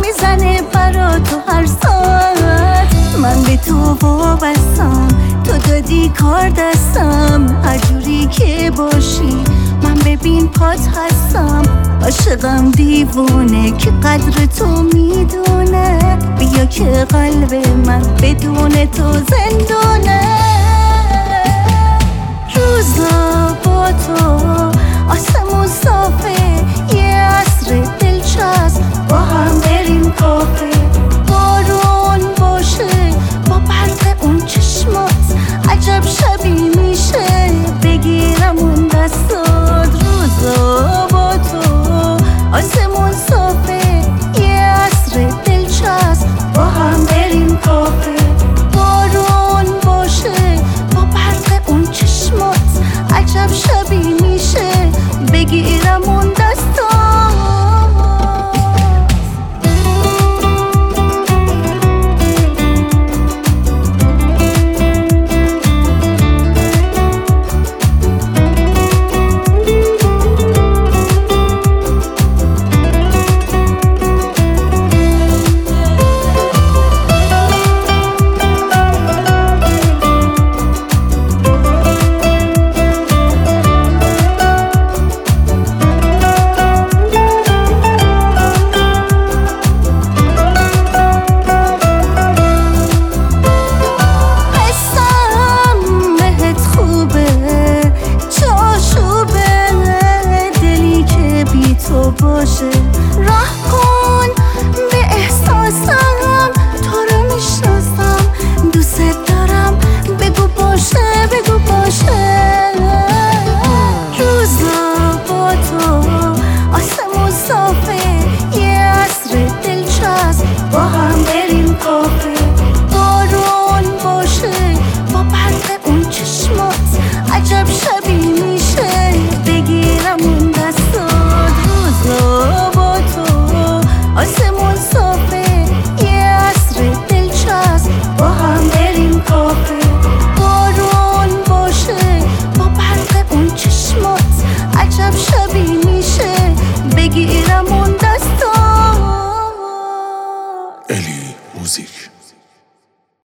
میزنه برا تو هر ساعت. من به تو وابستم، تو دادی کار دستم، هر جوری که باشی من ببین پات هستم. عاشقم دیوونه که قدر تو میدونه، بیا که قلب من بدون تو زندونه. روزا با تو آسمون صافه، یه عصر دلچسب با هم بریم کافه.